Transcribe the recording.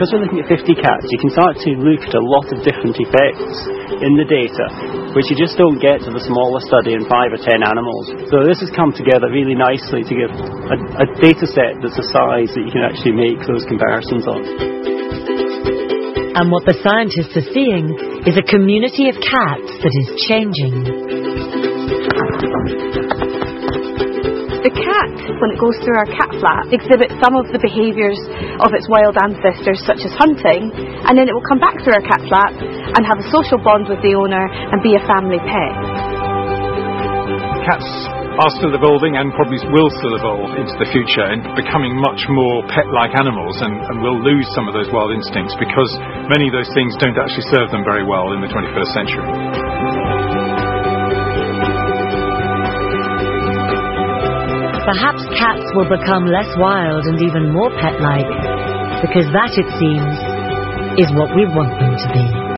because we're looking at 50 cats, you can start to look at a lot of different effects in the data, which you just don't get with a smaller study in 5 or 10 animals. So this has come together really nicely to give a data set that's a size that you can actually make those comparisons on. And what the scientists are seeing is a community of cats that is changing. The cat, when it goes through our cat flap, exhibits some of the behaviours of its wild ancestors, such as hunting, and then it will come back through our cat flap and have a social bond with the owner and be a family pet. Cats are still evolving and probably will still evolve into the future and becoming much more pet-like animals, and will lose some of those wild instincts because many of those things don't actually serve them very well in the 21st century. Perhaps cats will become less wild and even more pet-like, because that, it seems, is what we want them to be.